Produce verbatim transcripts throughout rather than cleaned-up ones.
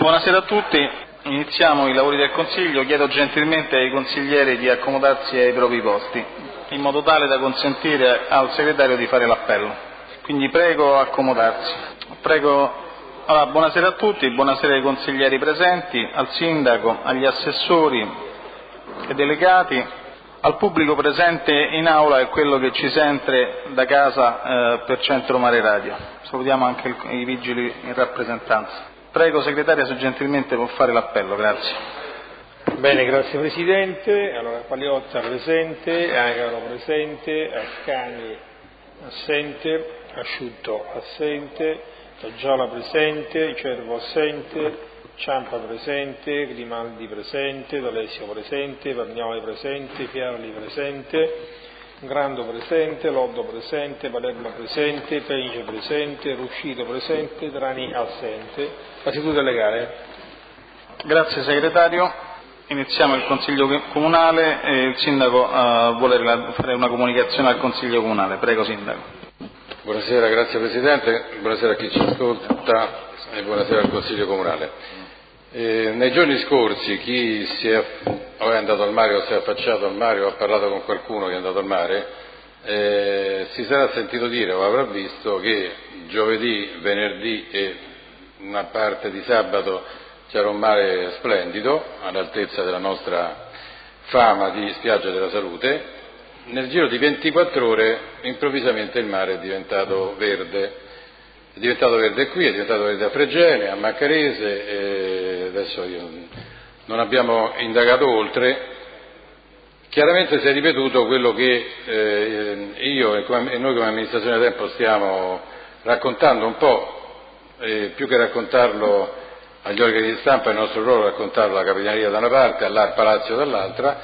Buonasera a tutti, iniziamo i lavori del Consiglio. Chiedo gentilmente ai consiglieri di accomodarsi ai propri posti, in modo tale da consentire al segretario di fare l'appello. Quindi prego accomodarsi. Prego. Allora, buonasera a tutti, buonasera ai consiglieri presenti, al sindaco, agli assessori e delegati, al pubblico presente in aula e quello che ci sente da casa eh, per Centro Mare Radio. Salutiamo anche il, i vigili in rappresentanza. Prego segretaria se gentilmente può fare l'appello, grazie. Bene, grazie Presidente. Allora, Paliotta presente, Agaro presente, Ascani assente, Asciutto assente, Taggiola presente, Cervo assente, Ciampa presente, Grimaldi presente, D'Alessio presente, Pagnoli presente, Fiarli presente, Grando presente, Loddo presente, Palermo presente, Peice presente, Ruscito presente, Trani assente. La seduta è legale. Grazie segretario. Iniziamo il Consiglio Comunale e il Sindaco uh, vuole fare una comunicazione al Consiglio Comunale. Prego Sindaco. Buonasera, grazie Presidente, buonasera a chi ci ascolta e buonasera al Consiglio Comunale. Eh, nei giorni scorsi chi si è, o è andato al mare o si è affacciato al mare o ha parlato con qualcuno che è andato al mare eh, si sarà sentito dire o avrà visto che giovedì, venerdì e una parte di sabato c'era un mare splendido all'altezza della nostra fama di spiaggia della salute. Nel giro di ventiquattro ore improvvisamente il mare è diventato verde, è diventato verde qui, è diventato verde a Fregene, a Maccarese, e adesso io, non abbiamo indagato oltre. Chiaramente si è ripetuto quello che eh, io e, come, e noi come amministrazione da tempo stiamo raccontando un po', eh, più che raccontarlo agli organi di stampa è il nostro ruolo raccontarlo alla Capitaneria da una parte, all'Arpa Lazio dall'altra.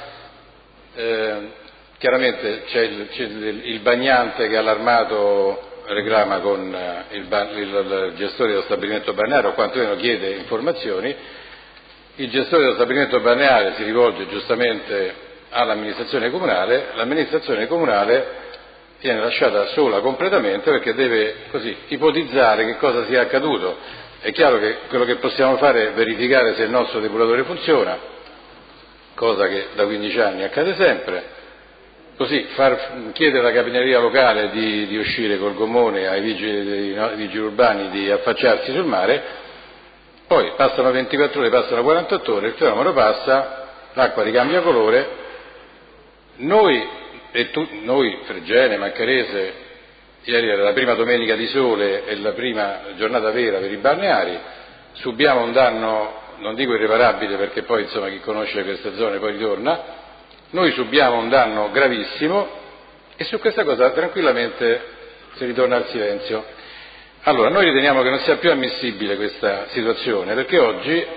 Eh, Chiaramente c'è il, c'è il bagnante che allarmato reclama con il, il, il gestore dello stabilimento balneare o quantomeno chiede informazioni, il gestore dello stabilimento balneare si rivolge giustamente all'amministrazione comunale, l'amministrazione comunale viene lasciata sola completamente perché deve così ipotizzare che cosa sia accaduto. È chiaro che quello che possiamo fare è verificare se il nostro depuratore funziona, cosa che da quindici anni accade sempre. Così far chiedere alla Capitaneria locale di, di uscire col gommone ai vigili, ai vigili urbani di affacciarsi sul mare, poi passano ventiquattro ore, passano quarantotto ore, il fenomeno passa, l'acqua ricambia colore, noi, e tu, noi Fregene, Maccarese, ieri era la prima domenica di sole e la prima giornata vera per i balneari, subiamo un danno, non dico irreparabile perché poi insomma chi conosce queste zone poi ritorna. Noi subiamo un danno gravissimo e su questa cosa tranquillamente si ritorna al silenzio. Allora, noi riteniamo che non sia più ammissibile questa situazione perché oggi eh,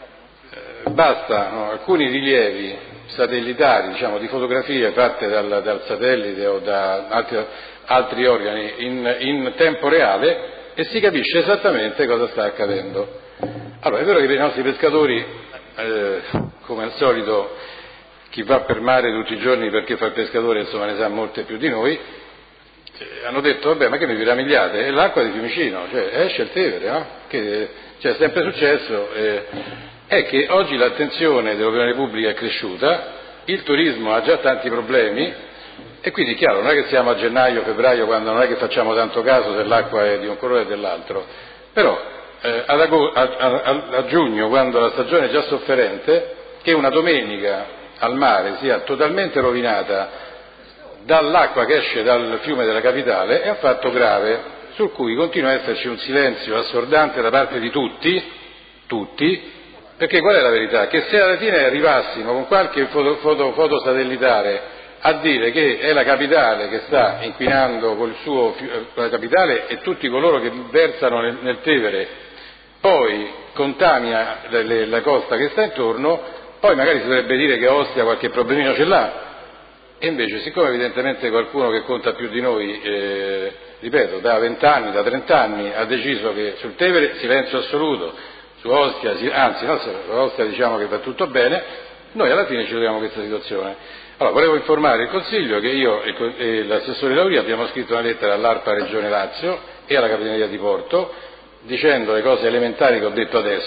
bastano alcuni rilievi satellitari, diciamo, di fotografie fatte dal, dal satellite o da altri, altri organi in, in tempo reale e si capisce esattamente cosa sta accadendo. Allora, è vero che i nostri pescatori, eh, come al solito, chi va per mare tutti i giorni perché fa il pescatore insomma ne sa molte più di noi, eh, hanno detto vabbè ma che mi piramigliate, è l'acqua di Fiumicino, cioè esce il Tevere, no? Che cioè, è sempre successo, eh, è che oggi l'attenzione dell'opinione pubblica è cresciuta, il turismo ha già tanti problemi e quindi chiaro non è che siamo a gennaio, febbraio quando non è che facciamo tanto caso se l'acqua è di un colore o dell'altro, però eh, ad ago- a, a, a giugno quando la stagione è già sofferente, che una domenica al mare sia totalmente rovinata dall'acqua che esce dal fiume della capitale è un fatto grave su cui continua a esserci un silenzio assordante da parte di tutti, tutti, perché qual è la verità? Che se alla fine arrivassimo con qualche foto, foto, foto satellitare a dire che è la capitale che sta inquinando col suo la capitale e tutti coloro che versano nel, nel Tevere poi contamina le, le, la costa che sta intorno, poi magari si dovrebbe dire che Ostia qualche problemino ce l'ha, e invece siccome evidentemente qualcuno che conta più di noi, eh, ripeto, da vent'anni, da trent'anni ha deciso che sul Tevere silenzio assoluto, su Ostia, anzi no, su Ostia diciamo che va tutto bene, noi alla fine ci troviamo in questa situazione. Allora, volevo informare il Consiglio che io e l'assessore Lauria abbiamo scritto una lettera all'Arpa Regione Lazio e alla Capitaneria di Porto dicendo le cose elementari che ho detto adesso,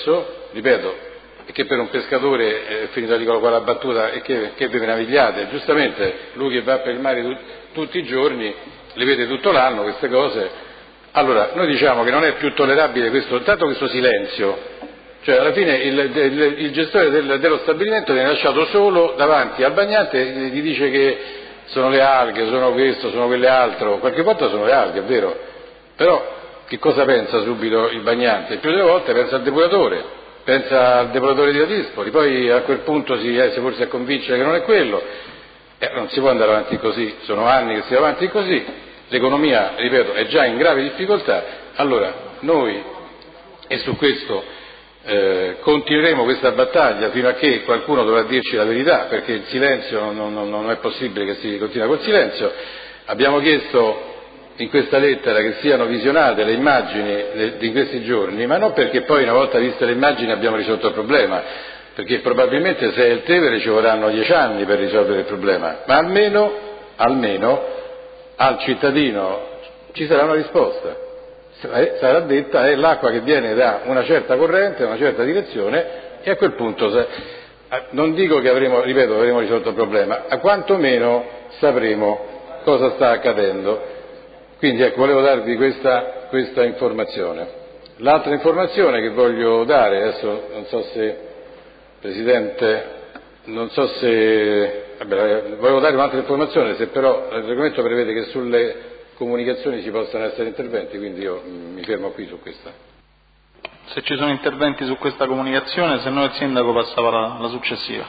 ripeto, e che per un pescatore è finita di con la battuta e che, che vi meravigliate, giustamente lui che va per il mare tu, tutti i giorni, le vede tutto l'anno queste cose. Allora, noi diciamo che non è più tollerabile questo, tanto questo silenzio, cioè alla fine il, il, il gestore del, dello stabilimento viene lasciato solo davanti al bagnante e gli dice che sono le alghe, sono questo, sono quell'altro, qualche volta sono le alghe, è vero, però che cosa pensa subito il bagnante? Più delle volte pensa al depuratore, pensa al depuratore di Ladispoli, poi a quel punto si eh, forse a convincere che non è quello, eh, non si può andare avanti così, sono anni che si va avanti così, l'economia, ripeto, è già in grave difficoltà, allora noi, e su questo eh, continueremo questa battaglia fino a che qualcuno dovrà dirci la verità, perché il silenzio non, non, non è possibile che si continua col silenzio. Abbiamo chiesto in questa lettera che siano visionate le immagini di questi giorni, ma non perché poi una volta viste le immagini abbiamo risolto il problema, perché probabilmente se è il Tevere ci vorranno dieci anni per risolvere il problema, ma almeno, almeno al cittadino ci sarà una risposta, sarà detta è l'acqua che viene da una certa corrente, una certa direzione, e a quel punto, non dico che avremo, ripeto, avremo risolto il problema, ma quantomeno sapremo cosa sta accadendo. Quindi ecco, volevo darvi questa, questa informazione. L'altra informazione che voglio dare, adesso non so se, Presidente, non so se, vabbè, volevo dare un'altra informazione, se però il regolamento prevede che sulle comunicazioni ci possano essere interventi, quindi io mi fermo qui su questa. Se ci sono interventi su questa comunicazione, se no il Sindaco passava la, la successiva.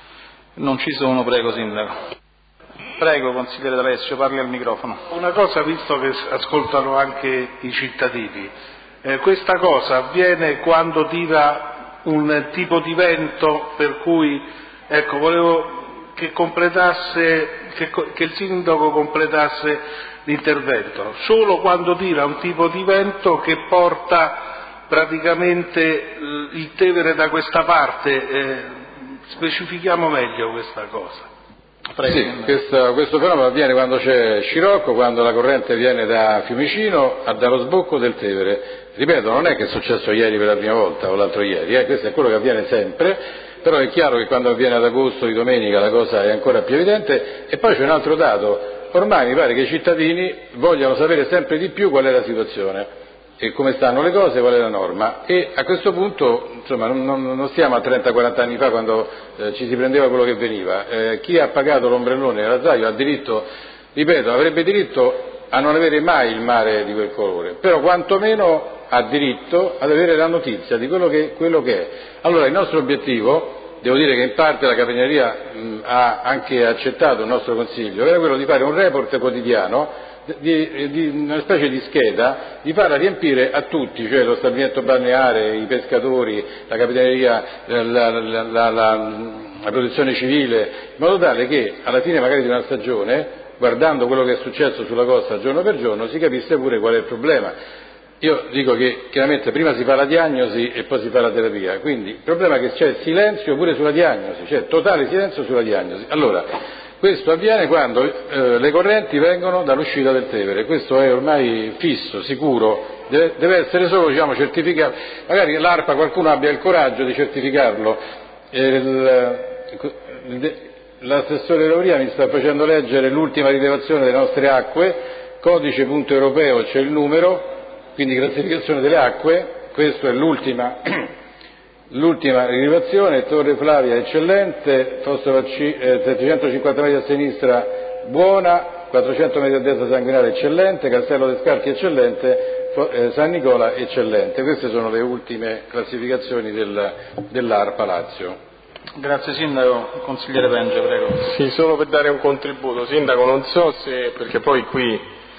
Non ci sono, prego Sindaco. Prego, consigliere D'Alessio, parli al microfono. Una cosa, visto che ascoltano anche i cittadini, eh, questa cosa avviene quando tira un tipo di vento per cui, ecco, volevo che completasse, che, che il sindaco completasse l'intervento, solo quando tira un tipo di vento che porta praticamente il Tevere da questa parte, eh, specifichiamo meglio questa cosa. Prego. Sì, questo, questo fenomeno avviene quando c'è scirocco, quando la corrente viene da Fiumicino a dallo sbocco del Tevere. Ripeto, non è che è successo ieri per la prima volta o l'altro ieri, eh, questo è quello che avviene sempre, però è chiaro che quando avviene ad agosto di domenica la cosa è ancora più evidente. E poi c'è un altro dato, ormai mi pare che i cittadini vogliano sapere sempre di più qual è la situazione e come stanno le cose, qual è la norma, e a questo punto insomma non, non, non stiamo a trenta quaranta anni fa quando eh, ci si prendeva quello che veniva, eh, chi ha pagato l'ombrellone e l'azzaio ha diritto, ripeto, avrebbe diritto a non avere mai il mare di quel colore, però quantomeno ha diritto ad avere la notizia di quello che, quello che è. Allora il nostro obiettivo, devo dire che in parte la Capitaneria mh, ha anche accettato il nostro consiglio, era quello di fare un report quotidiano, Di, di una specie di scheda, di farla riempire a tutti, cioè lo stabilimento balneare, i pescatori, la capitaneria, la, la, la, la, la, la protezione civile, in modo tale che alla fine magari di una stagione, guardando quello che è successo sulla costa giorno per giorno, si capisse pure qual è il problema. Io dico che chiaramente prima si fa la diagnosi e poi si fa la terapia, quindi il problema è che c'è silenzio pure sulla diagnosi, c'è totale silenzio sulla diagnosi. Allora, questo avviene quando eh, le correnti vengono dall'uscita del Tevere, questo è ormai fisso, sicuro, deve, deve essere solo diciamo, certificato, magari l'ARPA qualcuno abbia il coraggio di certificarlo, il, il, l'assessore Lauria mi sta facendo leggere l'ultima rilevazione delle nostre acque, codice punto europeo c'è il numero, quindi classificazione delle acque, questa è l'ultima. L'ultima rilevazione, Torre Flavia eccellente, Fosso C, eh, settecentocinquanta metri a sinistra buona, quattrocento metri a destra sanguinale eccellente, Castello dei Scarchi eccellente, eh, San Nicola eccellente. Queste sono le ultime classificazioni del, dell'ARPA Lazio. Grazie Sindaco, consigliere Penge, prego. Sì, solo per dare un contributo. Sindaco, non so se, perché poi qui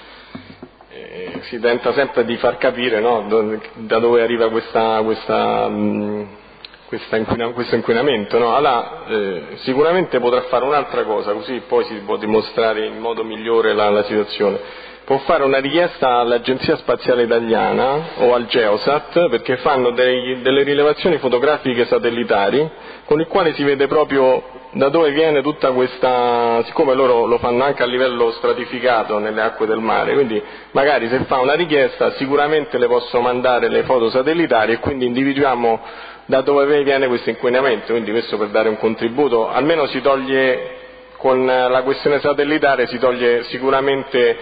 eh, si tenta sempre di far capire no, da dove arriva questa... questa mh, Questa inquina, questo inquinamento, no? Allora, eh, sicuramente potrà fare un'altra cosa, così poi si può dimostrare in modo migliore la, la situazione. Può fare una richiesta all'Agenzia Spaziale Italiana o al Geosat, perché fanno dei, delle rilevazioni fotografiche satellitari con il quale si vede proprio da dove viene tutta questa, siccome loro lo fanno anche a livello stratificato nelle acque del mare, quindi magari se fa una richiesta sicuramente le posso mandare le foto satellitari e quindi individuiamo da dove viene questo inquinamento, quindi questo per dare un contributo, almeno si toglie, con la questione satellitare si toglie sicuramente,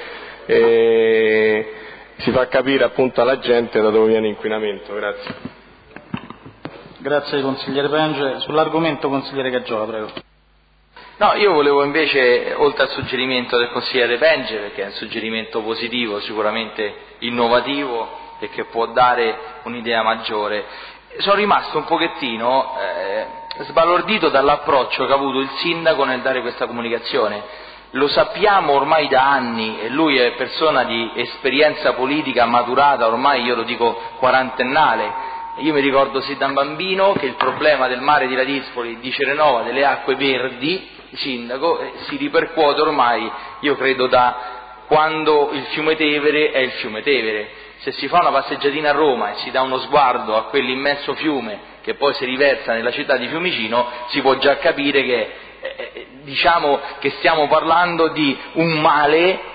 eh, si fa capire appunto alla gente da dove viene l'inquinamento. Grazie. Grazie consigliere Penge. Sull'argomento consigliere Caggiola, prego. No, io volevo invece, oltre al suggerimento del consigliere Penge, perché è un suggerimento positivo, sicuramente innovativo e che può dare un'idea maggiore, sono rimasto un pochettino eh, sbalordito dall'approccio che ha avuto il sindaco nel dare questa comunicazione. Lo sappiamo ormai da anni e lui è persona di esperienza politica maturata, ormai io lo dico quarantennale. Io mi ricordo sin da bambino che il problema del mare di Ladispoli, di Cerenova, delle acque verdi, sindaco, si ripercuote ormai, io credo, da quando il fiume Tevere è il fiume Tevere. Se si fa una passeggiatina a Roma e si dà uno sguardo a quell'immenso fiume che poi si riversa nella città di Fiumicino, si può già capire che, eh, diciamo che stiamo parlando di un male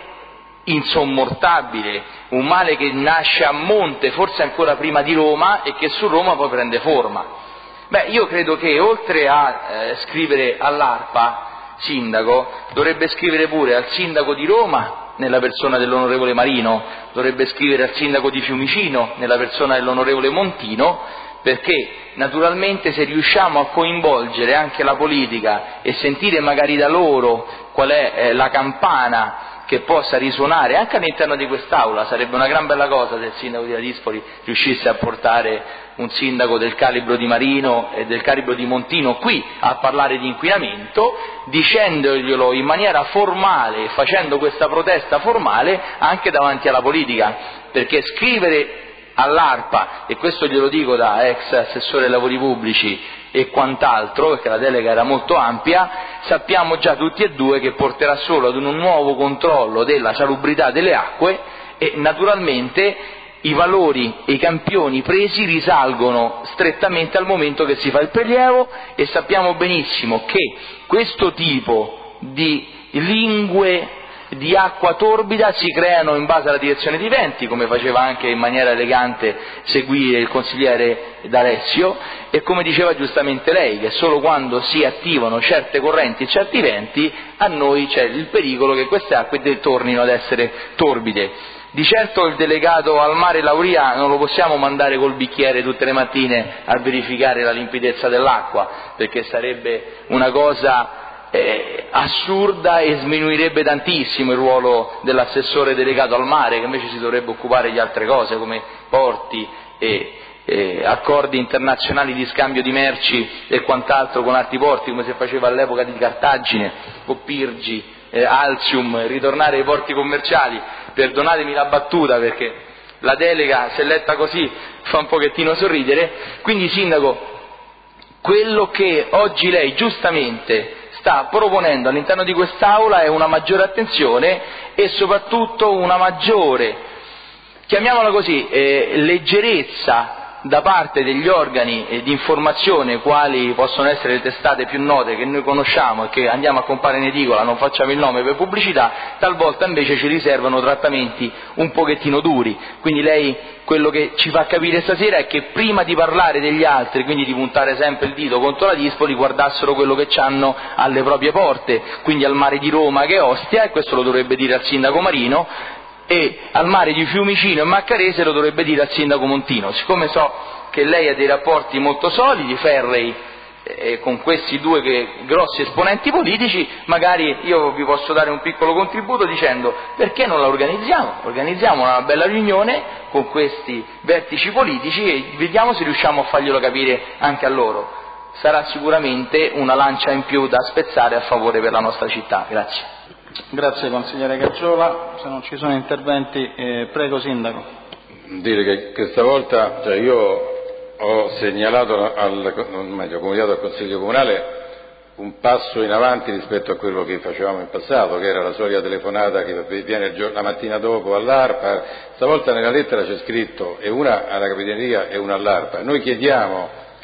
insommortabile, un male che nasce a monte, forse ancora prima di Roma, e che su Roma poi prende forma. Beh, io credo che oltre a eh, scrivere all'ARPA, sindaco, dovrebbe scrivere pure al sindaco di Roma, nella persona dell'onorevole Marino, dovrebbe scrivere al sindaco di Fiumicino, nella persona dell'onorevole Montino, perché naturalmente se riusciamo a coinvolgere anche la politica e sentire magari da loro qual è eh, la campana che possa risuonare anche all'interno di quest'Aula, sarebbe una gran bella cosa se il sindaco di Ladispoli riuscisse a portare un sindaco del calibro di Marino e del calibro di Montino qui a parlare di inquinamento, dicendoglielo in maniera formale, facendo questa protesta formale anche davanti alla politica, perché scrivere all'ARPA, e questo glielo dico da ex assessore ai lavori pubblici e quant'altro, perché la delega era molto ampia, sappiamo già tutti e due che porterà solo ad un nuovo controllo della salubrità delle acque e naturalmente i valori e i campioni presi risalgono strettamente al momento che si fa il prelievo e sappiamo benissimo che questo tipo di lingue di acqua torbida si creano in base alla direzione di venti, come faceva anche in maniera elegante seguire il consigliere D'Alessio, e come diceva giustamente lei, che solo quando si attivano certe correnti e certi venti a noi c'è il pericolo che queste acque tornino ad essere torbide. Di certo il delegato al mare Lauria non lo possiamo mandare col bicchiere tutte le mattine a verificare la limpidezza dell'acqua, perché sarebbe una cosa Eh, assurda e sminuirebbe tantissimo il ruolo dell'assessore delegato al mare, che invece si dovrebbe occupare di altre cose come porti e, e accordi internazionali di scambio di merci e quant'altro con altri porti, come si faceva all'epoca di Cartagine, Coppirgi, eh, Alzium, ritornare ai porti commerciali. Perdonatemi la battuta perché la delega, se letta così, fa un pochettino sorridere. Quindi, sindaco, quello che oggi lei giustamente sta proponendo all'interno di quest'Aula è una maggiore attenzione e soprattutto una maggiore, chiamiamola così, eh, leggerezza da parte degli organi eh, di informazione, quali possono essere le testate più note che noi conosciamo e che andiamo a comprare in edicola, non facciamo il nome per pubblicità, talvolta invece ci riservano trattamenti un pochettino duri. Quindi lei quello che ci fa capire stasera è che prima di parlare degli altri, quindi di puntare sempre il dito contro la Dispoli, guardassero quello che c'hanno alle proprie porte, quindi al mare di Roma che è Ostia, e questo lo dovrebbe dire al sindaco Marino, e al mare di Fiumicino e Maccarese lo dovrebbe dire al sindaco Montino. Siccome so che lei ha dei rapporti molto solidi, ferrei, eh, con questi due che, grossi esponenti politici, magari io vi posso dare un piccolo contributo dicendo: perché non la organizziamo? Organizziamo una bella riunione con questi vertici politici e vediamo se riusciamo a farglielo capire anche a loro. Sarà sicuramente una lancia in più da spezzare a favore per la nostra città. Grazie. Grazie consigliere Caggiola. Se non ci sono interventi, eh, prego sindaco. Dire che questa volta, cioè io ho segnalato al, meglio, comunicato al Consiglio Comunale un passo in avanti rispetto a quello che facevamo in passato, che era la solita telefonata che viene il giorno, la mattina dopo all'ARPA. Stavolta nella lettera c'è scritto e una alla Capitaneria e una all'ARPA. Noi chiediamo che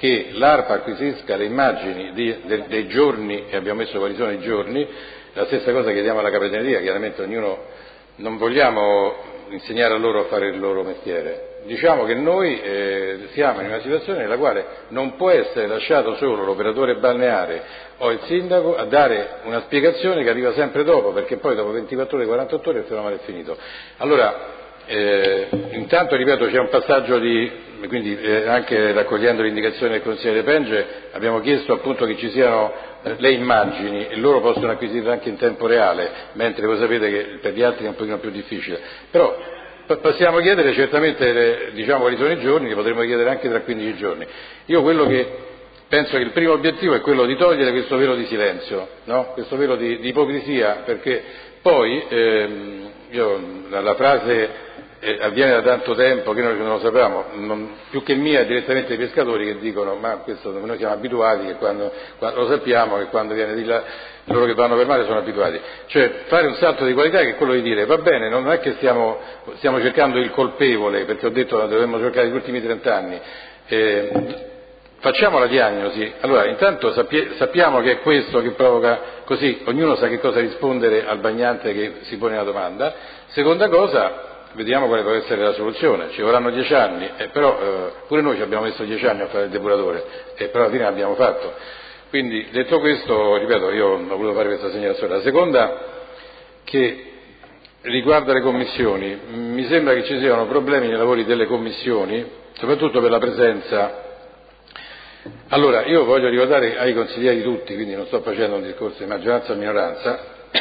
che l'ARPA acquisisca le immagini di, de, dei giorni, e abbiamo messo quali sono i giorni, la stessa cosa chiediamo alla Capitaneria, chiaramente ognuno, non vogliamo insegnare a loro a fare il loro mestiere. Diciamo che noi eh, siamo in una situazione nella quale non può essere lasciato solo l'operatore balneare o il sindaco a dare una spiegazione che arriva sempre dopo, perché poi dopo ventiquattro ore, quarantotto ore il fenomeno è finito. Allora, eh, intanto ripeto, c'è un passaggio di, quindi eh, anche raccogliendo l'indicazione del consigliere Penge, abbiamo chiesto appunto che ci siano eh, le immagini e loro possono acquisirle anche in tempo reale, mentre voi sapete che per gli altri è un pochino più difficile. Però possiamo chiedere certamente, le, diciamo, quali sono i giorni, che potremmo chiedere anche tra quindici giorni. Io quello che penso che il primo obiettivo è quello di togliere questo velo di silenzio, no? Questo velo di, di ipocrisia, perché poi ehm, io, la, la frase eh, avviene da tanto tempo che noi non lo sappiamo, non, più che mia è direttamente i pescatori che dicono ma questo noi siamo abituati, che quando, quando lo sappiamo che quando viene di là loro che vanno per mare sono abituati, cioè fare un salto di qualità che è quello di dire va bene, non è che stiamo, stiamo cercando il colpevole, perché ho detto che dovremmo cercare gli ultimi trent'anni, eh, facciamo la diagnosi, allora intanto sappie, sappiamo che è questo che provoca, così ognuno sa che cosa rispondere al bagnante che si pone la domanda. Seconda cosa, vediamo quale può essere la soluzione, ci vorranno dieci anni, eh, però eh, pure noi ci abbiamo messo dieci anni a fare il depuratore, e eh, però alla fine l'abbiamo fatto. Quindi, detto questo, ripeto, io ho voluto fare questa segnalazione. La seconda, che riguarda le commissioni, mi sembra che ci siano problemi nei lavori delle commissioni, soprattutto per la presenza. Allora, io voglio ricordare ai consiglieri tutti, quindi non sto facendo un discorso di maggioranza o minoranza,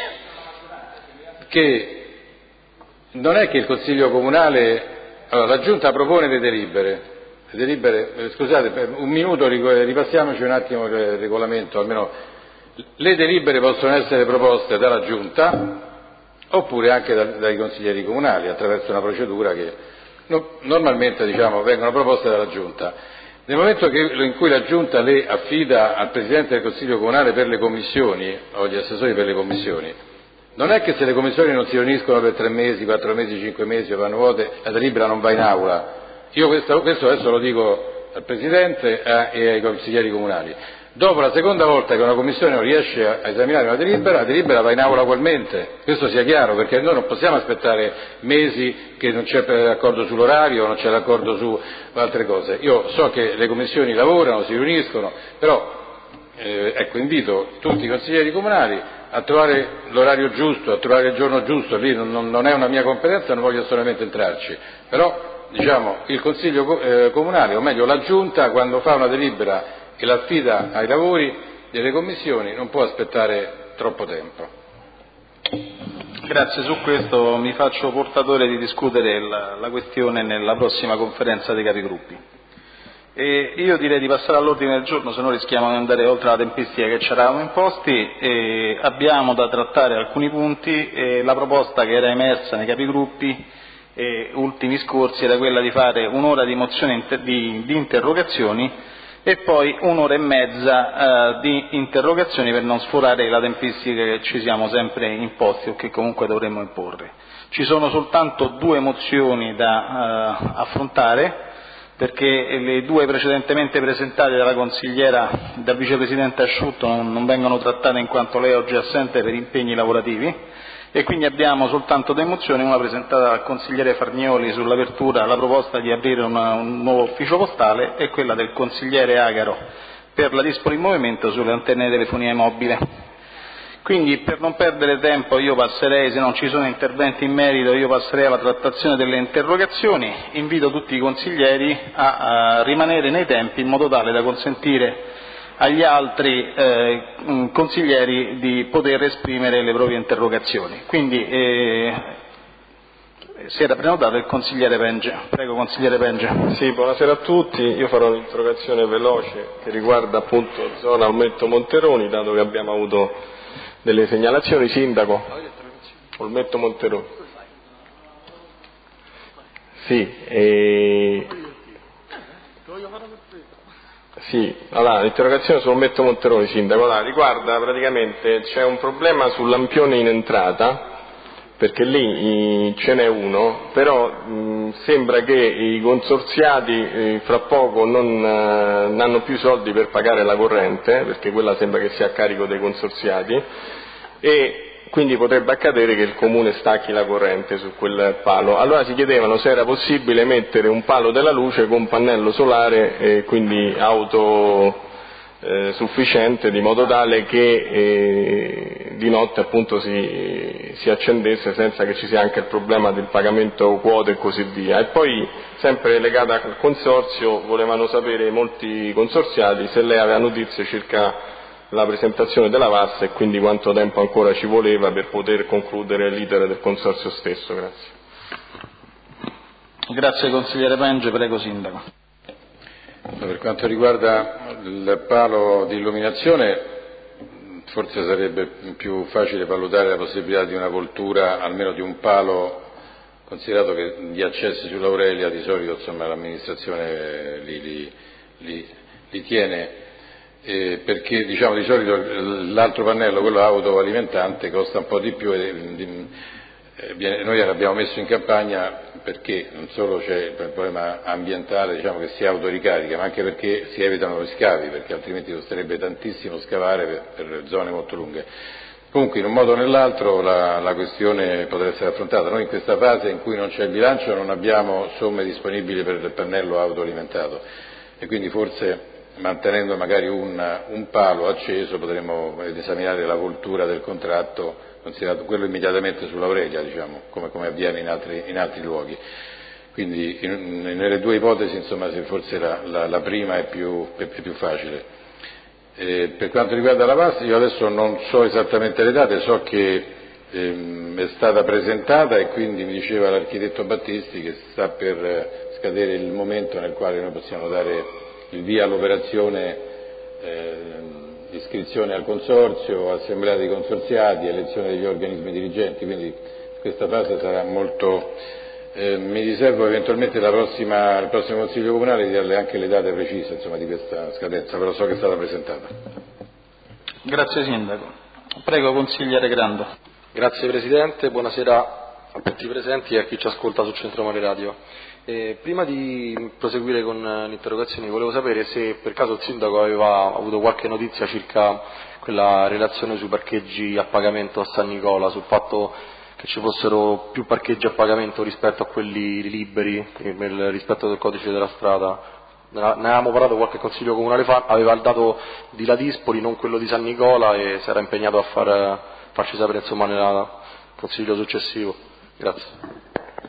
che non è che il Consiglio Comunale, allora la Giunta propone le delibere, delibere, eh, scusate, per un minuto ripassiamoci un attimo il regolamento, almeno le delibere possono essere proposte dalla Giunta oppure anche da, dai consiglieri comunali attraverso una procedura che no, normalmente diciamo, vengono proposte dalla Giunta. Nel momento che, in cui la Giunta le affida al Presidente del Consiglio Comunale per le commissioni o agli assessori per le commissioni, non è che se le commissioni non si riuniscono per tre mesi, quattro mesi, cinque mesi o vanno vuote, la delibera non va in aula. Io questo, questo adesso lo dico al Presidente eh, e ai consiglieri comunali. Dopo la seconda volta che una commissione non riesce a, a esaminare una delibera, la delibera va in aula ugualmente. Questo sia chiaro, perché noi non possiamo aspettare mesi che non c'è l'accordo sull'orario, non c'è l'accordo su altre cose. Io so che le commissioni lavorano, si riuniscono, però eh, ecco, invito tutti i consiglieri comunali a trovare l'orario giusto, a trovare il giorno giusto. Lì non, non è una mia competenza, non voglio assolutamente entrarci, però diciamo, il Consiglio eh, Comunale, o meglio la Giunta, quando fa una delibera e la affida ai lavori delle commissioni, non può aspettare troppo tempo. Grazie, su questo mi faccio portatore di discutere la, la questione nella prossima conferenza dei capigruppi. E io direi di passare all'ordine del giorno, se no rischiamo di andare oltre la tempistica che ci eravamo imposti, e abbiamo da trattare alcuni punti, e la proposta che era emersa nei capigruppi e ultimi scorsi era quella di fare un'ora di mozioni inter- di, di interrogazioni e poi un'ora e mezza eh, di interrogazioni per non sforare la tempistica che ci siamo sempre imposti o che comunque dovremmo imporre. Ci sono soltanto due mozioni da eh, affrontare, perché le due precedentemente presentate dalla consigliera, dal vicepresidente Asciutto, non, non vengono trattate in quanto lei oggi è assente per impegni lavorativi, e quindi abbiamo soltanto due mozioni, una presentata dal consigliere Farnioli sull'apertura, la proposta di aprire una, un nuovo ufficio postale, e quella del consigliere Agaro per la Dispoli in movimento sulle antenne di telefonia mobile. Quindi, per non perdere tempo, io passerei, se non ci sono interventi in merito, io passerei alla trattazione delle interrogazioni. Invito tutti i consiglieri a, a rimanere nei tempi in modo tale da consentire agli altri eh, consiglieri di poter esprimere le proprie interrogazioni. Quindi eh, si era prenotato il consigliere Penge. Prego, consigliere Penge. Sì, buonasera a tutti. Io farò un'interrogazione veloce che riguarda appunto zona Olmetto Monteroni, dato che abbiamo avuto delle segnalazioni. Sindaco, Olmetto Monteroni. Sì, e... Sì, allora, l'interrogazione su Olmetto Monteroni, sindaco, allora, riguarda praticamente, c'è un problema sul lampione in entrata, perché lì ce n'è uno, però mh, sembra che i consorziati eh, fra poco non eh, hanno più soldi per pagare la corrente, perché quella sembra che sia a carico dei consorziati, e quindi potrebbe accadere che il comune stacchi la corrente su quel palo. Allora si chiedevano se era possibile mettere un palo della luce con pannello solare e quindi auto Eh, sufficiente, di modo tale che eh, di notte appunto si, si accendesse senza che ci sia anche il problema del pagamento quote e così via. E poi, sempre legata al consorzio, volevano sapere molti consorziati se lei aveva notizie circa la presentazione della V A S e quindi quanto tempo ancora ci voleva per poter concludere l'iter del consorzio stesso. Grazie. Grazie consigliere Penge, prego Sindaco. Per quanto riguarda il palo di illuminazione, forse sarebbe più facile valutare la possibilità di una voltura, almeno di un palo, considerato che gli accessi sull'Aurelia di solito insomma, l'amministrazione li, li, li, li tiene, eh, perché diciamo, di solito l'altro pannello, quello autoalimentante, costa un po' di più e di, eh, noi l'abbiamo messo in campagna perché non solo c'è il problema ambientale, diciamo che si autoricarica, ma anche perché si evitano gli scavi, perché altrimenti costerebbe tantissimo scavare per, per zone molto lunghe. Comunque in un modo o nell'altro la, la questione potrà essere affrontata. Noi in questa fase in cui non c'è il bilancio non abbiamo somme disponibili per il pannello autoalimentato e quindi forse mantenendo magari un, un palo acceso potremo esaminare la voltura del contratto, considerato quello immediatamente sull'Aurelia, diciamo, come, come avviene in altri, in altri luoghi. Quindi in, nelle due ipotesi, insomma, forse la, la, la prima è più, è, è più facile. Eh, per quanto riguarda la V A S, io adesso non so esattamente le date, so che ehm, è stata presentata e quindi mi diceva l'architetto Battisti che sta per scadere il momento nel quale noi possiamo dare il via all'operazione eh, iscrizione al consorzio, assemblea dei consorziati, elezione degli organismi dirigenti, quindi questa fase sarà molto... Eh, mi riservo eventualmente la prossima, il prossimo Consiglio Comunale di darle anche le date precise insomma, di questa scadenza, però so che è stata presentata. Grazie Sindaco. Prego consigliere Grando. Grazie Presidente, buonasera a tutti i presenti e a chi ci ascolta su Centro Mare Radio. Eh, prima di proseguire con l'interrogazione volevo sapere se per caso il Sindaco aveva avuto qualche notizia circa quella relazione sui parcheggi a pagamento a San Nicola, sul fatto che ci fossero più parcheggi a pagamento rispetto a quelli liberi, nel rispetto del codice della strada. Ne avevamo parlato qualche consiglio comunale fa, aveva il dato di Ladispoli, non quello di San Nicola, e si era impegnato a far, farci sapere insomma nel consiglio successivo. Grazie.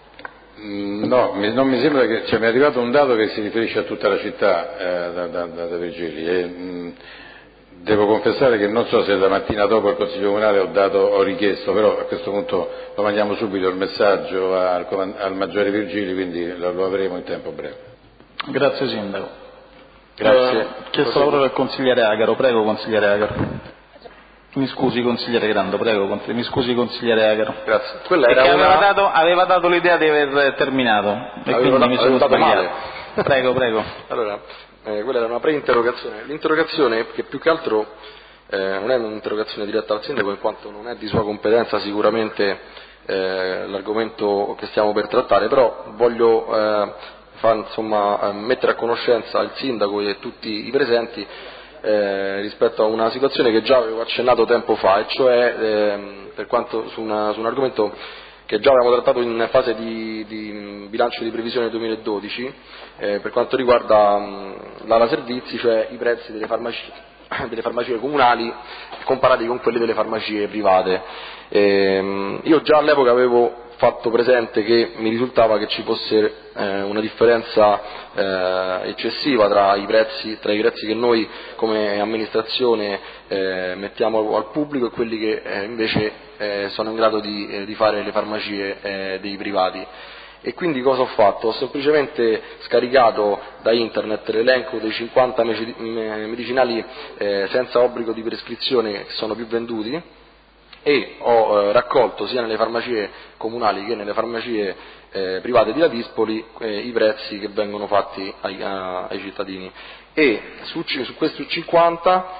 No, non mi sembra che, cioè mi è arrivato un dato che si riferisce a tutta la città eh, da, da, da Virgili e mh, devo confessare che non so se la mattina dopo il Consiglio Comunale ho, dato, ho richiesto, però a questo punto lo mandiamo subito il messaggio al, al Maggiore Virgili, quindi lo, lo avremo in tempo breve. Grazie Sindaco. Grazie. Eh, chiesto la parola al consigliere Agaro, prego consigliere Agaro. Mi scusi consigliere Grando, prego, mi scusi consigliere Agaro. Grazie. Quella era Perché una... aveva, dato, aveva dato l'idea di aver terminato e avevo quindi la... mi sono dato sbagliato. male. Prego, prego. Allora, eh, quella era una pre-interrogazione. L'interrogazione, che più che altro eh, non è un'interrogazione diretta al Sindaco, in quanto non è di sua competenza sicuramente eh, l'argomento che stiamo per trattare, però voglio eh, far, insomma, mettere a conoscenza il Sindaco e tutti i presenti Eh, rispetto a una situazione che già avevo accennato tempo fa, e cioè ehm, per quanto su, una, su un argomento che già avevamo trattato in fase di, di bilancio di previsione duemiladodici, eh, per quanto riguarda mh, l'ala servizi, cioè i prezzi delle farmacie, delle farmacie comunali comparati con quelli delle farmacie private. Eh, io già all'epoca avevo fatto presente che mi risultava che ci fosse eh, una differenza eh, eccessiva tra i prezzi, tra i prezzi che noi come amministrazione eh, mettiamo al pubblico e quelli che eh, invece eh, sono in grado di, eh, di fare le farmacie eh, dei privati. E quindi cosa ho fatto? Ho semplicemente scaricato da internet l'elenco dei cinquanta medicinali eh, senza obbligo di prescrizione che sono più venduti, e ho eh, raccolto sia nelle farmacie comunali che nelle farmacie eh, private di Ladispoli eh, i prezzi che vengono fatti ai, a, ai cittadini, e su, su questi cinquanta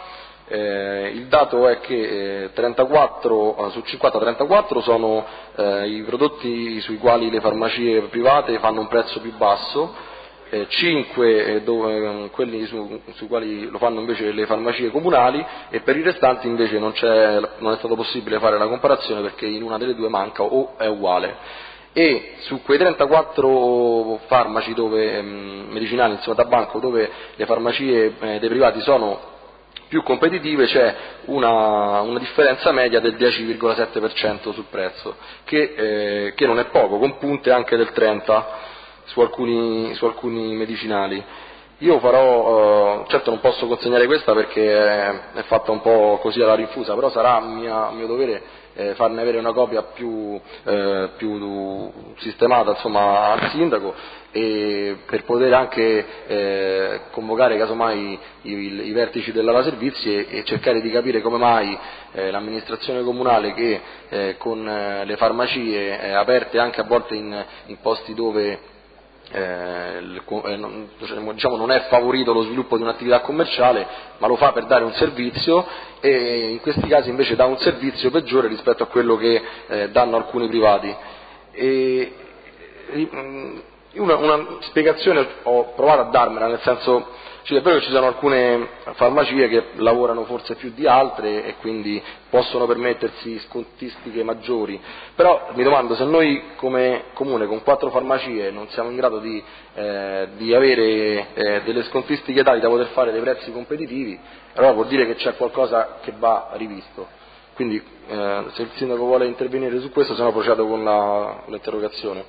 Eh, il dato è che eh, trentaquattro, su cinquanta trentaquattro sono eh, i prodotti sui quali le farmacie private fanno un prezzo più basso, eh, cinque eh, dove, quelli su, sui quali lo fanno invece le farmacie comunali, e per i restanti invece non, c'è, non è stato possibile fare la comparazione perché in una delle due manca o è uguale. E su quei trentaquattro farmaci dove, mh, medicinali, insomma da banco, dove le farmacie eh, dei privati sono più competitive, c'è una, una differenza media del dieci virgola sette per cento sul prezzo, che, eh, che non è poco, con punte anche del trenta per cento su alcuni, su alcuni medicinali. Io farò, eh, certo non posso consegnare questa perché è, è fatta un po' così alla rinfusa, però sarà mia, mio dovere eh, farne avere una copia più, eh, più sistemata, insomma, al sindaco, e per poter anche eh, convocare casomai i, i, i vertici dell'ala servizi e, e cercare di capire come mai eh, l'amministrazione comunale, che eh, con eh, le farmacie eh, aperte anche a volte in, in posti dove Eh, non, diciamo, non è favorito lo sviluppo di un'attività commerciale, ma lo fa per dare un servizio, e in questi casi invece dà un servizio peggiore rispetto a quello che eh, danno alcuni privati. E, una, una spiegazione ho provato a darmela, nel senso, cioè, è vero che ci sono alcune farmacie che lavorano forse più di altre e quindi possono permettersi scontistiche maggiori, però mi domando, se noi come comune con quattro farmacie non siamo in grado di, eh, di avere eh, delle scontistiche tali da poter fare dei prezzi competitivi, allora vuol dire che c'è qualcosa che va rivisto. Quindi eh, se il sindaco vuole intervenire su questo, se no procedo con la, l'interrogazione.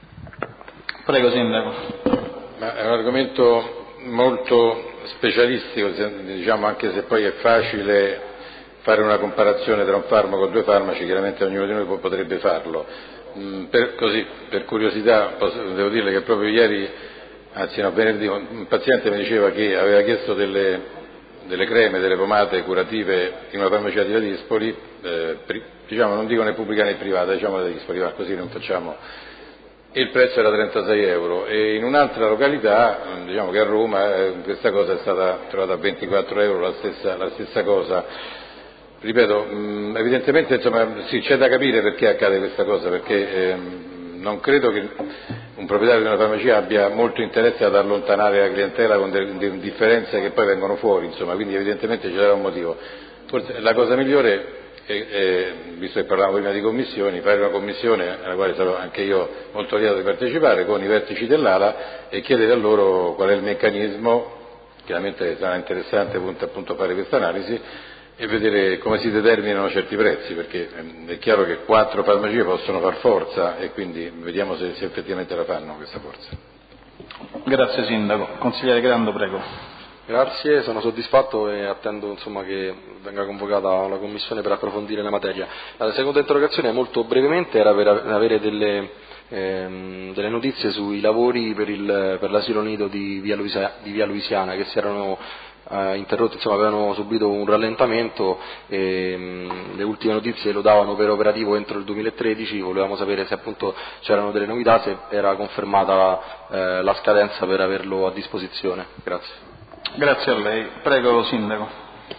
Prego Sindaco. Ma è un argomento molto specialistico, diciamo, anche se poi è facile fare una comparazione tra un farmaco e due farmaci, chiaramente ognuno di noi potrebbe farlo. Per, così, per curiosità, posso, devo dirle che proprio ieri, anzi no, venerdì, un paziente mi diceva che aveva chiesto delle, delle creme, delle pomate curative in una farmacia di Ladispoli, eh, pri, diciamo, non dico né pubblica né privata, diciamo Ladispoli, ma così non facciamo. E il prezzo era trentasei euro, e in un'altra località, diciamo che a Roma, eh, questa cosa è stata trovata a ventiquattro euro, la stessa, la stessa cosa. Ripeto, mh, evidentemente insomma, sì, c'è da capire perché accade questa cosa, perché ehm, non credo che un proprietario di una farmacia abbia molto interesse ad allontanare la clientela con delle, delle differenze che poi vengono fuori, insomma, quindi evidentemente c'era un motivo. Forse la cosa migliore, E, e, visto che parlavamo prima di commissioni, fare una commissione alla quale sarò anche io molto lieto di partecipare con i vertici dell'ala e chiedere a loro qual è il meccanismo. Chiaramente sarà interessante appunto, appunto fare questa analisi e vedere come si determinano certi prezzi, perché è chiaro che quattro farmacie possono far forza e quindi vediamo se, se effettivamente la fanno questa forza. Grazie Sindaco. Consigliere Grando, prego. Grazie, sono soddisfatto e attendo, insomma, che venga convocata la Commissione per approfondire la materia. La seconda interrogazione, molto brevemente, era per avere delle, ehm, delle notizie sui lavori per, il, per l'asilo nido di Via, Luisa, di Via Louisiana, che si erano eh, interrotti, insomma avevano subito un rallentamento, e mh, le ultime notizie lo davano per operativo entro il duemilatredici. Volevamo sapere se appunto c'erano delle novità, se era confermata eh, la scadenza per averlo a disposizione. Grazie. Grazie a lei. Prego Sindaco.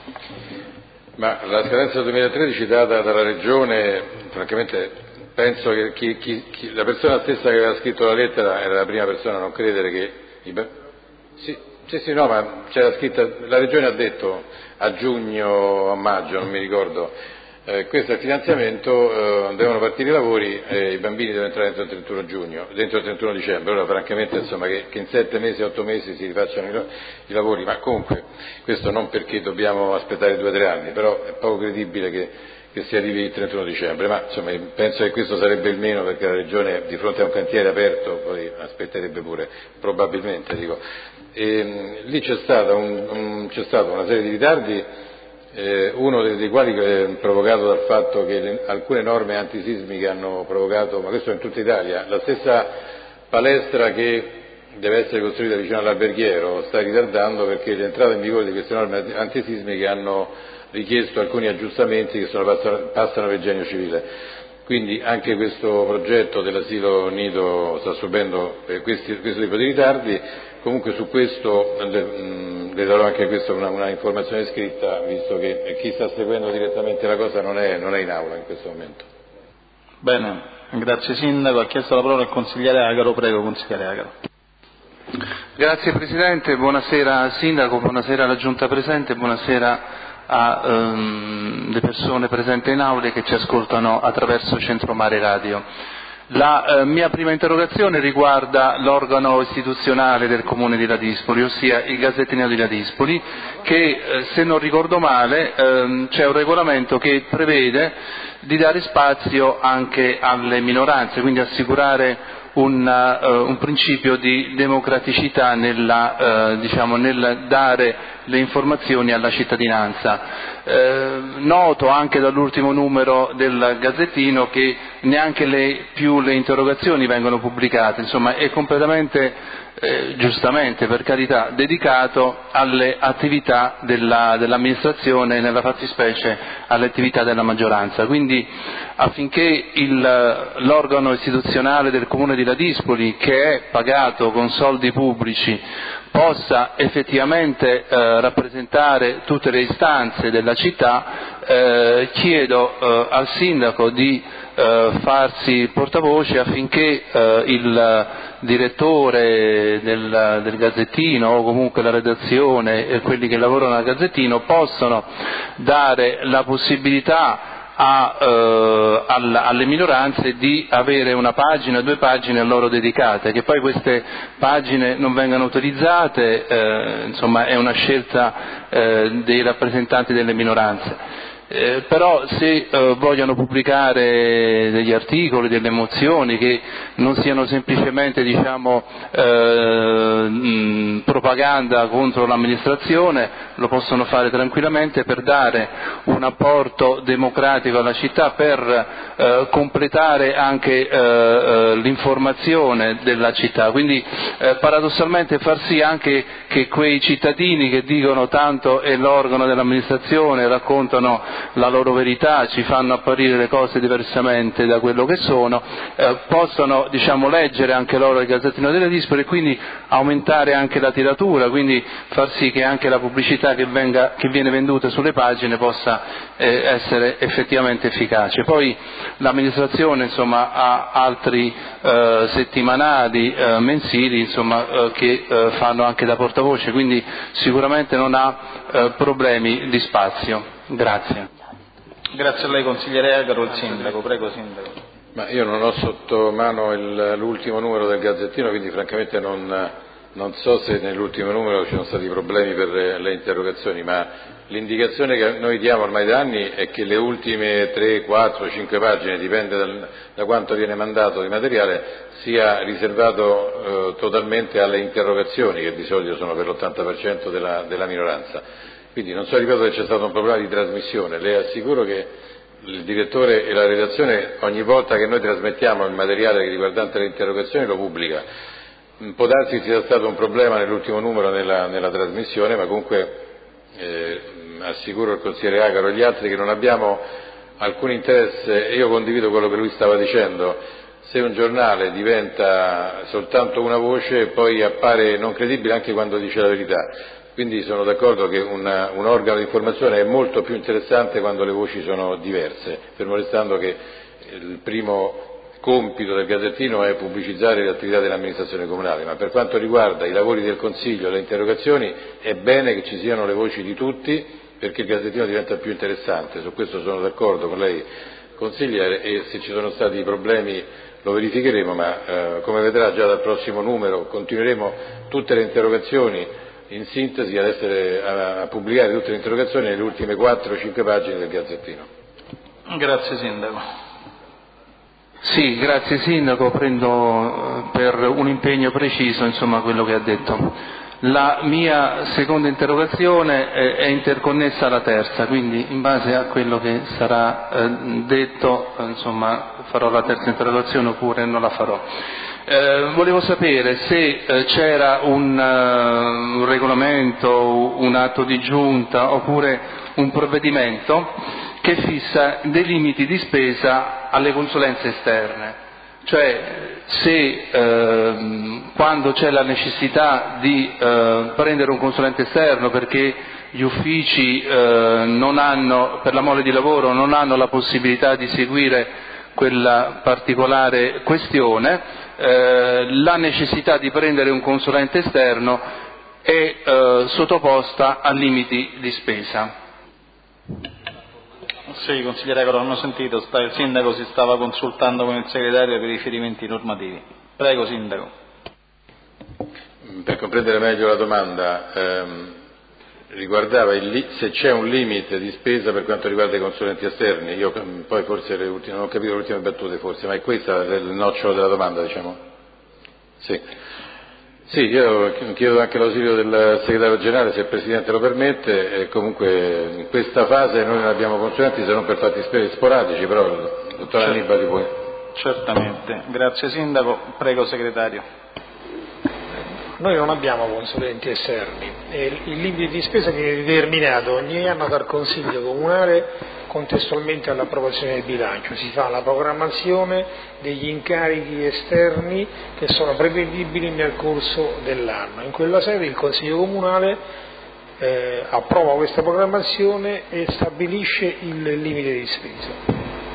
Ma la scadenza duemilatredici data dalla Regione, francamente penso che chi, chi, chi, la persona stessa che aveva scritto la lettera era la prima persona a non credere che... I, sì, sì, sì, no, ma c'era scritta, la Regione ha detto a giugno o a maggio, non mi ricordo, eh, questo è il finanziamento, eh, devono partire i lavori e i bambini devono entrare entro il trentuno giugno, dentro il trentuno dicembre. Allora francamente insomma che, che in sette mesi, otto mesi si rifacciano i, i lavori, ma comunque questo non perché dobbiamo aspettare due o tre anni, però è poco credibile che, che si arrivi il trentuno dicembre, ma insomma penso che questo sarebbe il meno, perché la Regione di fronte a un cantiere aperto poi aspetterebbe pure, probabilmente dico. E, lì c'è stata, un, un, c'è stata una serie di ritardi, Eh, uno dei, dei quali è provocato dal fatto che le, alcune norme antisismiche hanno provocato, ma questo in tutta Italia, la stessa palestra che deve essere costruita vicino all'alberghiero sta ritardando perché l'entrata in vigore di queste norme antisismiche hanno richiesto alcuni aggiustamenti che sono, passano, passano per genio civile. Quindi anche questo progetto dell'asilo nido sta subendo eh, questi, questo tipo di ritardi. Comunque su questo le, le darò anche questo una, una informazione scritta, visto che chi sta seguendo direttamente la cosa non è, non è in aula in questo momento. Bene, grazie Sindaco. Ha chiesto la parola il consigliere Agaro, prego consigliere Agaro. Grazie Presidente, buonasera Sindaco, buonasera alla Giunta presente, buonasera alle um, persone presenti in aula che ci ascoltano attraverso Centromare Radio. La eh, mia prima interrogazione riguarda l'organo istituzionale del Comune di Ladispoli, ossia il Gazzettino di Ladispoli, che eh, se non ricordo male ehm, c'è un regolamento che prevede di dare spazio anche alle minoranze, quindi assicurare un, uh, un principio di democraticità nella, uh, diciamo, nel dare le informazioni alla cittadinanza. Eh, noto anche dall'ultimo numero del Gazzettino che neanche le, più le interrogazioni vengono pubblicate, insomma è completamente, eh, giustamente per carità, dedicato alle attività della, dell'amministrazione, nella fattispecie alle attività della maggioranza. Quindi affinché il, l'organo istituzionale del Comune di Ladispoli, che è pagato con soldi pubblici, possa effettivamente eh, rappresentare tutte le istanze della città, eh, chiedo eh, al Sindaco di eh, farsi portavoce affinché eh, il direttore del, del Gazzettino o comunque la redazione e quelli che lavorano al Gazzettino possano dare la possibilità A, eh, alla, alle minoranze di avere una pagina, due pagine a loro dedicate, che poi queste pagine non vengano utilizzate, eh, insomma è una scelta eh, dei rappresentanti delle minoranze. Eh, però se eh, vogliono pubblicare degli articoli, delle mozioni che non siano semplicemente diciamo, eh, mh, propaganda contro l'amministrazione, lo possono fare tranquillamente per dare un apporto democratico alla città, per eh, completare anche eh, eh, l'informazione della città, quindi eh, paradossalmente far sì anche che quei cittadini che dicono tanto è l'organo dell'amministrazione, raccontano la loro verità, ci fanno apparire le cose diversamente da quello che sono, eh, possono diciamo, leggere anche loro il Gazzettino di Ladispoli e quindi aumentare anche la tiratura, quindi far sì che anche la pubblicità che, venga, che viene venduta sulle pagine possa eh, essere effettivamente efficace. Poi l'amministrazione insomma, ha altri eh, settimanali, eh, mensili insomma, eh, che eh, fanno anche da portavoce, quindi sicuramente non ha eh, problemi di spazio. Grazie. Grazie a lei consigliere Agaro, il Sindaco, prego Sindaco. Ma io non ho sotto mano il, l'ultimo numero del Gazzettino, quindi francamente non, non so se nell'ultimo numero ci sono stati problemi per le, le interrogazioni, ma l'indicazione che noi diamo ormai da anni è che le ultime tre, quattro, cinque pagine, dipende dal, da quanto viene mandato di materiale, sia riservato eh, totalmente alle interrogazioni, che di solito sono per l'ottanta per cento della, della minoranza. Quindi non so, ripeto, che c'è stato un problema di trasmissione, le assicuro che il direttore e la redazione ogni volta che noi trasmettiamo il materiale riguardante le interrogazioni lo pubblica. Può darsi che sia stato un problema nell'ultimo numero nella, nella trasmissione, ma comunque eh, assicuro il consigliere Agaro e gli altri che non abbiamo alcun interesse, e io condivido quello che lui stava dicendo. Se un giornale diventa soltanto una voce poi appare non credibile anche quando dice la verità. Quindi sono d'accordo che una, un organo di informazione è molto più interessante quando le voci sono diverse, fermo restando che il primo compito del Gazzettino è pubblicizzare le attività dell'amministrazione comunale, ma per quanto riguarda i lavori del Consiglio, le interrogazioni, è bene che ci siano le voci di tutti perché il Gazzettino diventa più interessante. Su questo sono d'accordo con lei consigliere, e se ci sono stati problemi lo verificheremo, ma eh, come vedrà già dal prossimo numero continueremo tutte le interrogazioni in sintesi ad essere, a, a pubblicare tutte le interrogazioni nelle ultime quattro o cinque pagine del Gazzettino. Grazie Sindaco. Sì, grazie Sindaco, prendo per un impegno preciso insomma quello che ha detto. La mia seconda interrogazione è interconnessa alla terza, quindi in base a quello che sarà eh, detto insomma farò la terza interrogazione oppure non la farò. Eh, volevo sapere se eh, c'era un, uh, un regolamento, un atto di giunta oppure un provvedimento che fissa dei limiti di spesa alle consulenze esterne. cioè se eh, quando c'è la necessità di eh, prendere un consulente esterno perché gli uffici eh, non hanno, per la mole di lavoro, non hanno la possibilità di seguire quella particolare questione, eh, la necessità di prendere un consulente esterno è eh, sottoposta a limiti di spesa. Sì, consigliere Agaro, hanno sentito, sta, il sindaco si stava consultando con il segretario per i riferimenti normativi. Prego, sindaco. Per comprendere meglio la domanda, ehm, riguardava il, se c'è un limite di spesa per quanto riguarda i consulenti esterni. Io poi forse le ultime, non ho capito le ultime battute forse, ma è questa il nocciolo della domanda, diciamo? Sì. Sì, io chiedo anche l'ausilio del segretario generale, se il Presidente lo permette, e comunque in questa fase noi non abbiamo consulenti se non per fatti sporadici, però il dottor Annibali può. Certamente, grazie sindaco, prego segretario. Noi non abbiamo consulenti esterni e il limite di spesa viene determinato ogni anno dal Consiglio Comunale contestualmente all'approvazione del bilancio. Si fa la programmazione degli incarichi esterni che sono prevedibili nel corso dell'anno. In quella sede il Consiglio Comunale eh, approva questa programmazione e stabilisce il limite di spesa.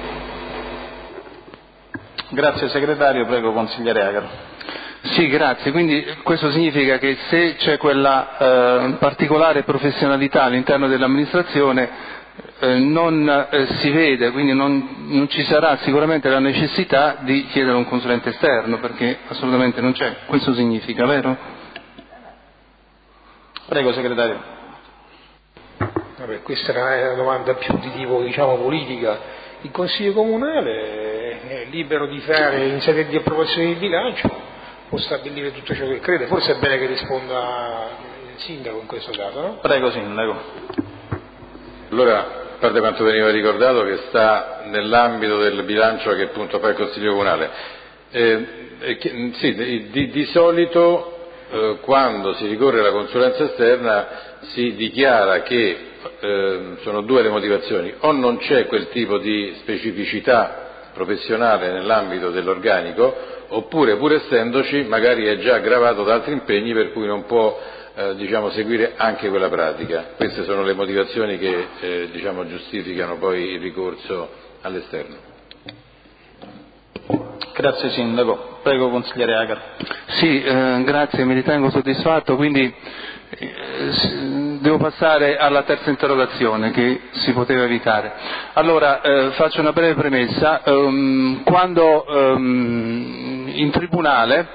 Grazie segretario, prego consigliere Agaro. Sì, grazie. Quindi questo significa che se c'è quella eh, particolare professionalità all'interno dell'amministrazione eh, non eh, si vede, quindi non, non ci sarà sicuramente la necessità di chiedere un consulente esterno, perché assolutamente non c'è. Questo significa, vero? Prego segretario. Vabbè, questa è una domanda più di tipo, diciamo, politica. Il Consiglio Comunale è libero di fare in sede di approvazione di bilancio, può stabilire tutto ciò che crede. Forse è bene che risponda il sindaco in questo caso, no? Prego sindaco. Allora, a parte quanto veniva ricordato, che sta nell'ambito del bilancio che appunto fa il Consiglio Comunale, eh, eh, che, sì, di, di solito eh, quando si ricorre alla consulenza esterna si dichiara che eh, sono due le motivazioni: o non c'è quel tipo di specificità professionale nell'ambito dell'organico, oppure pur essendoci magari è già aggravato da altri impegni per cui non può eh, diciamo, seguire anche quella pratica. Queste sono le motivazioni che eh, diciamo, giustificano poi il ricorso all'esterno. Grazie sindaco, prego consigliere Agaro. Sì, eh, grazie, mi ritengo soddisfatto, quindi devo passare alla terza interrogazione che si poteva evitare. Allora, eh, faccio una breve premessa. Um, quando um, in tribunale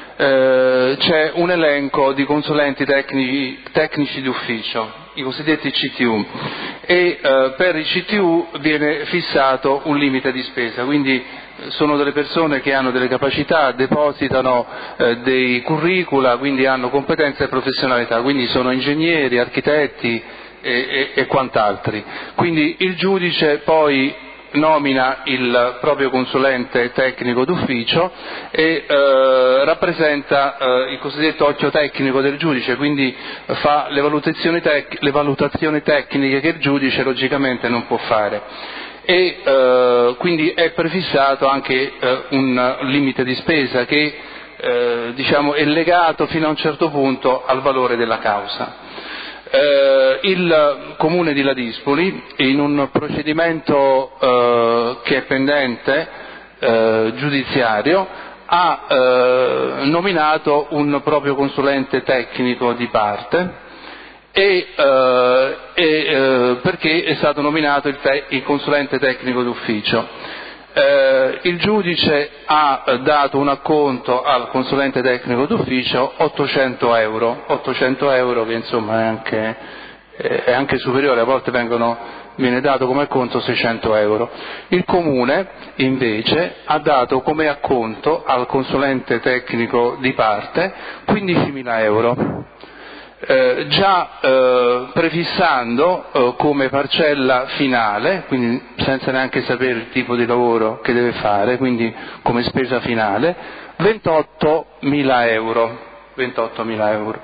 eh, c'è un elenco di consulenti tecnici, tecnici di ufficio, i cosiddetti C T U, e eh, per i C T U viene fissato un limite di spesa, quindi sono delle persone che hanno delle capacità, depositano eh, dei curricula, quindi hanno competenze e professionalità, quindi sono ingegneri, architetti e, e, e quant'altri. Quindi il giudice poi nomina il proprio consulente tecnico d'ufficio e eh, rappresenta eh, il cosiddetto occhio tecnico del giudice, quindi fa le valutazioni, tec- le valutazioni tecniche che il giudice logicamente non può fare. E eh, quindi è prefissato anche eh, un limite di spesa che eh, diciamo è legato fino a un certo punto al valore della causa. Eh, il Comune di Ladispoli, in un procedimento eh, che è pendente eh, giudiziario, ha eh, nominato un proprio consulente tecnico di parte e, eh, e eh, perché è stato nominato il, te- il consulente tecnico d'ufficio. Eh, il giudice ha dato un acconto al consulente tecnico d'ufficio ottocento euro, ottocento euro che insomma è anche, è anche superiore, a volte vengono, viene dato come acconto seicento euro. Il Comune invece ha dato come acconto al consulente tecnico di parte quindicimila euro. Eh, già eh, prefissando eh, come parcella finale, quindi senza neanche sapere il tipo di lavoro che deve fare, quindi come spesa finale, ventottomila euro. ventottomila euro.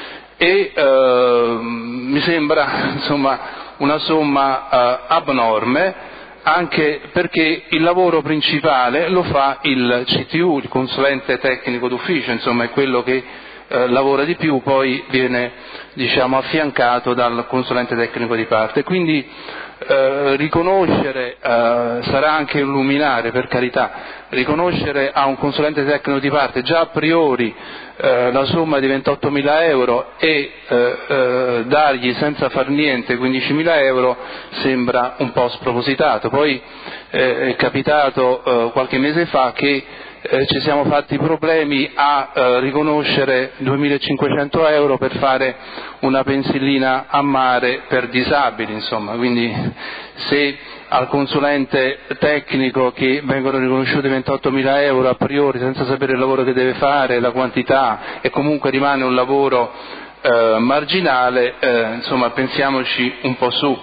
E eh, mi sembra insomma una somma eh, abnorme, anche perché il lavoro principale lo fa il C T U, il consulente tecnico d'ufficio, insomma è quello che eh, lavora di più, poi viene diciamo, affiancato dal consulente tecnico di parte. Quindi eh, riconoscere, eh, sarà anche un luminare per carità, riconoscere a un consulente tecnico di parte già a priori eh, la somma di ventottomila euro e eh, eh, dargli senza far niente quindicimila euro sembra un po' spropositato. Poi eh, è capitato eh, qualche mese fa che eh, ci siamo fatti problemi a eh, riconoscere duemilacinquecento euro per fare una pensillina a mare per disabili, insomma, quindi se al consulente tecnico che vengono riconosciuti ventottomila euro a priori senza sapere il lavoro che deve fare, la quantità, e comunque rimane un lavoro eh, marginale, eh, insomma pensiamoci un po' su.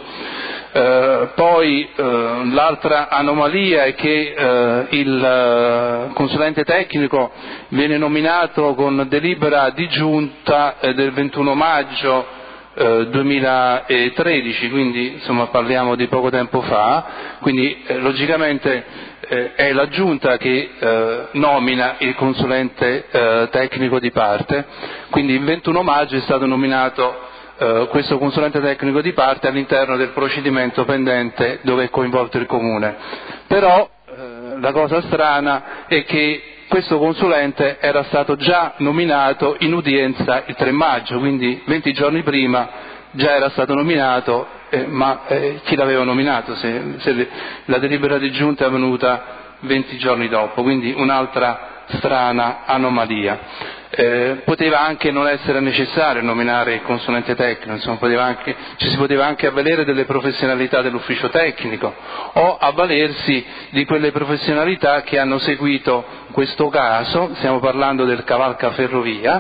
Eh, poi eh, l'altra anomalia è che eh, il eh, consulente tecnico viene nominato con delibera di giunta eh, del ventuno maggio eh, duemilatredici, quindi insomma parliamo di poco tempo fa, quindi eh, logicamente eh, è la giunta che eh, nomina il consulente eh, tecnico di parte, quindi il ventuno maggio è stato nominato Uh, questo consulente tecnico di parte all'interno del procedimento pendente dove è coinvolto il Comune. Però uh, la cosa strana è che questo consulente era stato già nominato in udienza il tre maggio, quindi venti giorni prima già era stato nominato, eh, ma eh, chi l'aveva nominato se, se la delibera di giunta è venuta venti giorni dopo, quindi un'altra strana anomalia. Eh, poteva anche non essere necessario nominare il consulente tecnico, insomma, poteva anche, ci si poteva anche avvalere delle professionalità dell'ufficio tecnico o avvalersi di quelle professionalità che hanno seguito questo caso, stiamo parlando del Cavalca Ferrovia,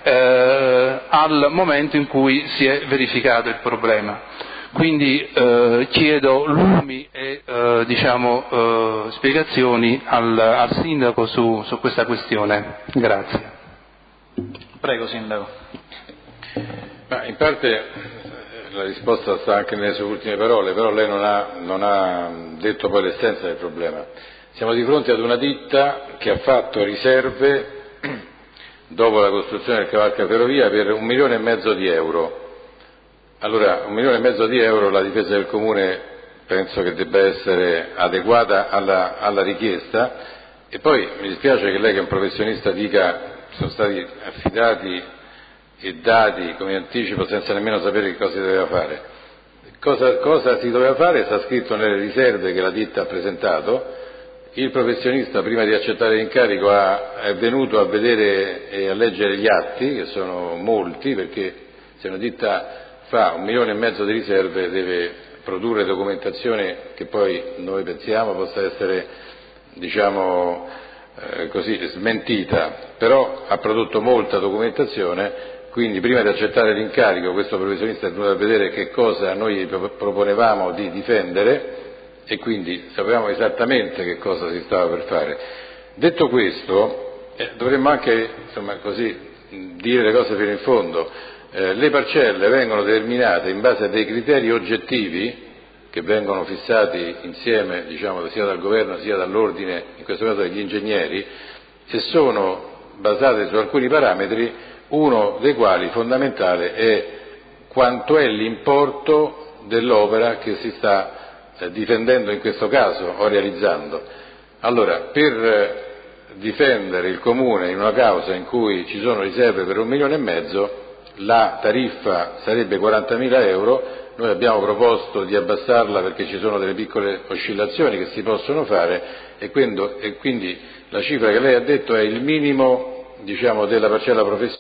eh, al momento in cui si è verificato il problema. Quindi eh, chiedo lumi e eh, diciamo, eh, spiegazioni al, al Sindaco su, su questa questione. Grazie. Prego Sindaco. Ma in parte la risposta sta anche nelle sue ultime parole, però lei non ha, non ha detto poi l'essenza del problema. Siamo di fronte ad una ditta che ha fatto riserve dopo la costruzione del Cavalca Ferrovia per un milione e mezzo di euro. Allora, un milione e mezzo di euro la difesa del Comune penso che debba essere adeguata alla, alla richiesta, e poi mi dispiace che lei, che è un professionista, dica sono stati affidati e dati come anticipo senza nemmeno sapere che cosa si doveva fare. Cosa, cosa si doveva fare sta scritto nelle riserve che la ditta ha presentato. Il professionista, prima di accettare l'incarico, ha, è venuto a vedere e a leggere gli atti, che sono molti, perché se una ditta fa un milione e mezzo di riserve deve produrre documentazione che poi noi pensiamo possa essere, diciamo, eh, così smentita, però ha prodotto molta documentazione, quindi prima di accettare l'incarico questo professionista è venuto a vedere che cosa noi proponevamo di difendere e quindi sapevamo esattamente che cosa si stava per fare. Detto questo, eh, dovremmo anche, insomma, così, dire le cose fino in fondo. Eh, le parcelle vengono determinate in base a dei criteri oggettivi che vengono fissati insieme, diciamo, sia dal governo sia dall'ordine, in questo caso degli ingegneri, e sono basate su alcuni parametri, uno dei quali fondamentale è quanto è l'importo dell'opera che si sta eh, difendendo in questo caso o realizzando. Allora, per difendere il Comune in una causa in cui ci sono riserve per un milione e mezzo, la tariffa sarebbe quarantamila euro, noi abbiamo proposto di abbassarla perché ci sono delle piccole oscillazioni che si possono fare e quindi, e quindi la cifra che lei ha detto è il minimo, diciamo, della parcella professionale.